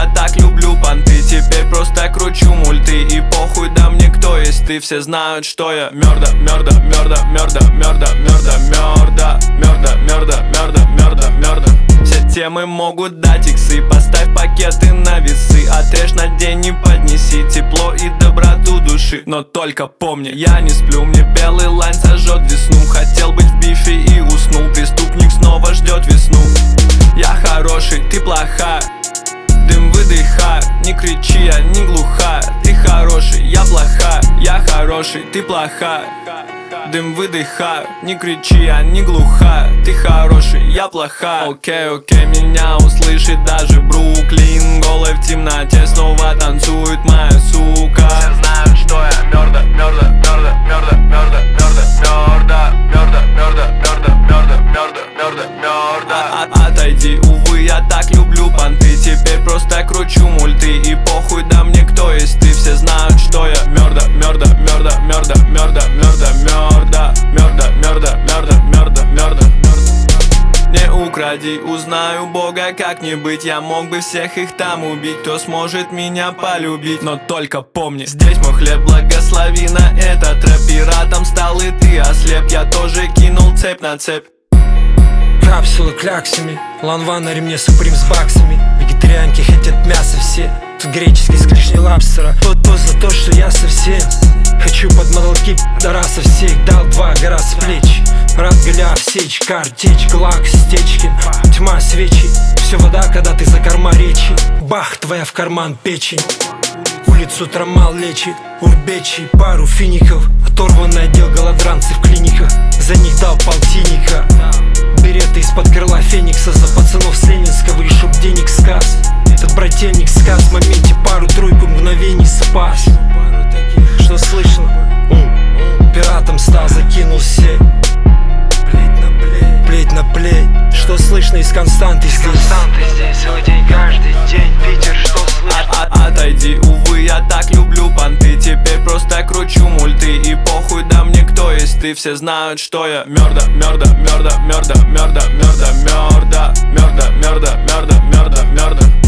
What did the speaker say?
я так люблю понты. Теперь просто кручу мульты, и похуй, да мне кто есть ты. Все знают, что я мёрда, мёрда, мёрда, мёрда, мёрда, мёрда, мёрда, мёрда, мёрда, мёрда, мёрда, мёрда. Все темы могут дать иксы. Поставь пакеты на весы, отрежь на день и поднеси тепло и доброту души. Но только помни, я не сплю, мне белый лайн сожжет весну. Хотел быть в бифе и уснул, преступник снова ждет весну. Я хороший, ты плохая, дым выдыхаю, не кричи, я не глухая. Ты хороший, я плохая, я хороший, ты плохая. Дым выдыхаю, не кричи, я не глухая. Ты хороший, я плохая. Окей, окей, меня услышит даже Бруклин. Голый в темноте снова танцует моя сука. Все знают, что я мёрда, мёрда, мёрда, мёрда, мёрда, мёрда, мёрда, мёрда, мёрда, мёрда, мёрда, мёрда, мёрда. Отойди, увы, я так люблю понты. Теперь просто кручу мульты, и похуй, да мне кто есть ты. Все знают, что я мёрда, мёрда, мёрда, мёрда, мёрда, мёрда, мёрда, мёрда, мёрда, мёрда, мёрда, мёрда. Не укради, узнаю Бога как-нибудь. Я мог бы всех их там убить, кто сможет меня полюбить. Но только помни, здесь мой хлеб, благослови на этот рэп. Пиратом стал и ты ослеп, я тоже кинул цепь на цепь. Капсулы кляксами, ланва на ремне суприм с баксами. Вегетарианки хотят мясо все, тут греческий с клешней лапстера. Тот за то, что я совсем хочу под мотолки пидорасов всех. Дал 2 гора с плеч, рад голяв, сечь, картечь, глак, стечкин. Тьма свечи, все вода, когда ты за корма речи. Бах, твоя в карман печень. Улицу трамал лечит, урбечи, пару фиников. Оторванный отдел голодранцы в клиниках, за них дал полтинника. Береты из-под крыла феникса, за пацанов с Ленинского, и чтоб денег сказ. Этот брательник сказ в моменте пару-тройку мгновений спас. Что слышно? Пиратом стал, закинул сеть. Плеть на плеть. Что слышно из константы здесь? Константы здесь целый день, каждый день. Питер, что слышно? Отойди, увы, я так люблю понты. Теперь просто кручу мульты, и похуй, да мне кто есть ты. Все знают, что я мёрда, мёрда, мёрда, мёрда, мёрда, мёрда, мёрда, мёрда, мёрда, мёрда, мёрда, мёрда.